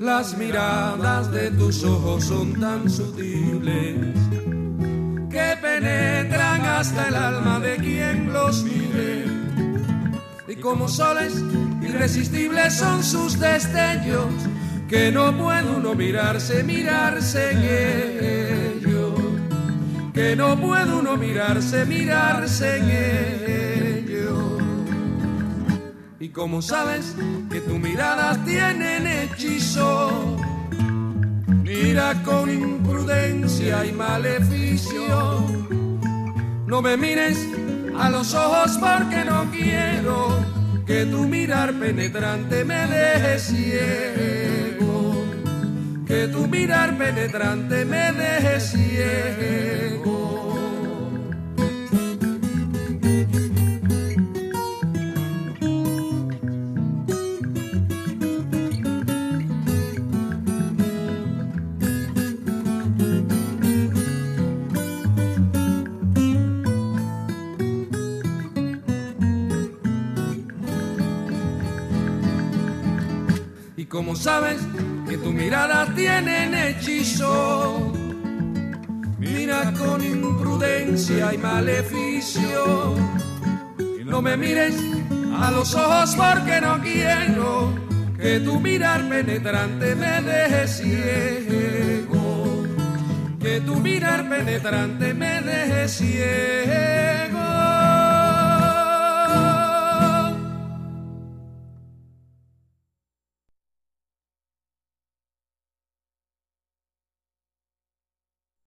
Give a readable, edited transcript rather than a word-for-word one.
Las miradas de tus ojos son tan sutiles que penetran hasta el alma de quien los mire. Y como soles irresistibles son sus destellos, que no puede uno mirarse en ellos, que no puede uno mirarse en ellos. Y como sabes que tus miradas tienen hechizo, mira con imprudencia y maleficio. No me mires a los ojos porque no quiero que tu mirar penetrante me deje ciego, que tu mirar penetrante me deje ciego. Como sabes que tus miradas tienen hechizo, mira con imprudencia y maleficio. Y no me mires a los ojos porque no quiero que tu mirar penetrante me deje ciego, que tu mirar penetrante me deje ciego.